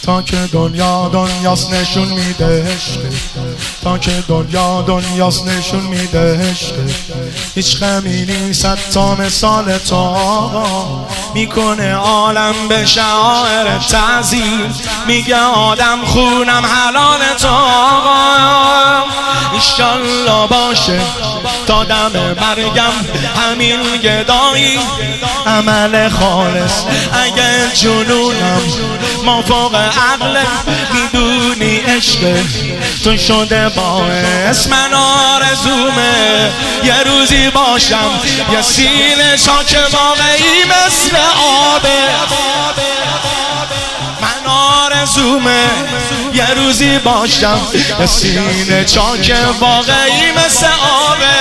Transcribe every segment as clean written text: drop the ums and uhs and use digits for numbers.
تا که دنیا دنیاست نشون میده عشق، تا که دنیا دنیاست نشون میده عشق. هیچ غمی نیست تا مثال تو آقا، میکنه عالم به شعائر تعظیم. میگه آدم خونم حلال تو آقا. ایشالله باشه تا دم مرگم همین گدایی عمل خالص. اگه جنونم مافوق عقل، میدونی عشق تو شده باعث. من آرزومه یه روزی باشم یه سینه چاک واقعی مثل آبه. من آرزومه یه روزی باشم یه سینه چاک واقعی مثل آبه.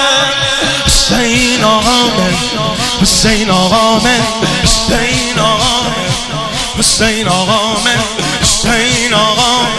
حسین آقامه، حسین آقامه، حسین آقامه، حسین آقامه، حسین آقامه.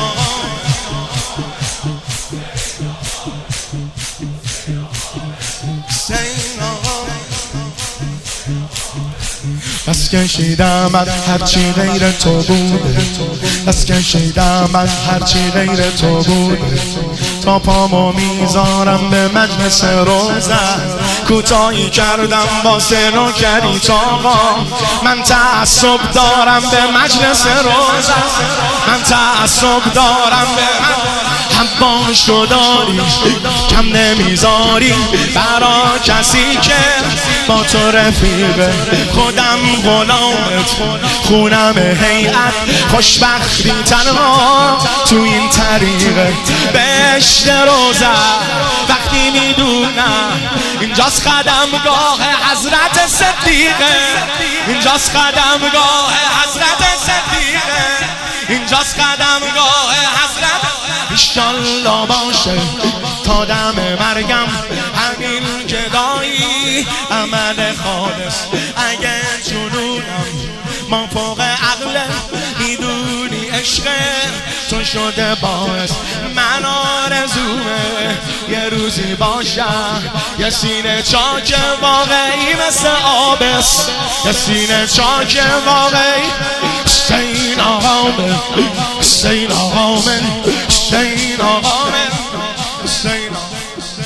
بس کشیدم من هرچی غیر تو بوده، بس کشیدم من هرچی غیر تو بوده. تا پامو میذارم به مجلس روزن، کوتاهی کردم واسه نوکری آقا. من تعصب دارم به مجلس روزن، من تعصب دارم به حباشو داری کم نمیذاری برا کسی که با تو رفیقه. خودم غلامت خونم هیئت، خوشبختی تنها تو این طریقه. بهشت روزه وقتی میدونم اینجاست قدمگاه حضرت صدیقه، اینجاست قدمگاه حضرت صدیقه، اینجاست قدمگاه حضرت. ایشالله باشه تا دم مرگم همین گدایی عمل خالص. اگه جنونم مافوق عقل، میدونی عشق تو شده باعث. من آرزومه یه روزی باشم یه سینه چاک واقعی مثل آبست، یه سینه چاک واقعی. حسین آقامه، حسین آقامه، حسین آقامه، حسین آقامه.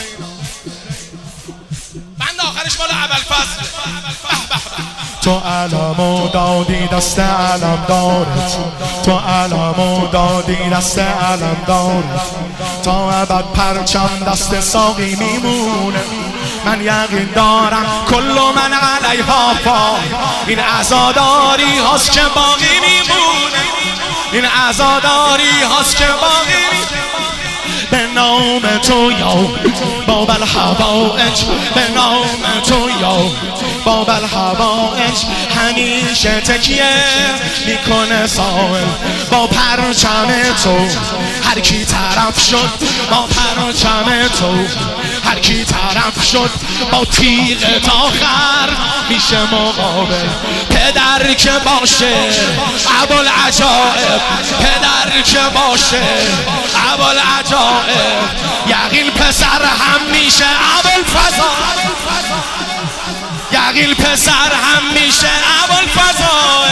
بند آخرش مال ابوالفضل. تو علمو دادی دست علم دارت، تو علمو دادی دست علم دارت. تا ابد پرچم دست ساقی میمونه. من یقین دارم کل من علیها فان. این عزاداری هاست که باقی میمونه، این عزاداری هاست که باقی میمونه. به نام تو یا باب الحوائج، به نام تو یا باب الحوائج. همیشه تکیه میکنه سائل با پرچم تو. هر کی طرف شد با پرچم تو، هر کی طرف شد با تیغ آخر میشه مقابل. پدر که باشه ابوالعجائب، پدر که باشه ابوالعجائب. یقین پسر هم میشه ابوالفضل، یقین پسر هم میشه ابوالفضل.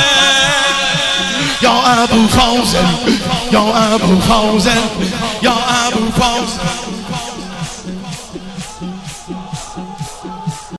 یا ابو فاضل، یا ابو فاضل، یا ابو فاضل.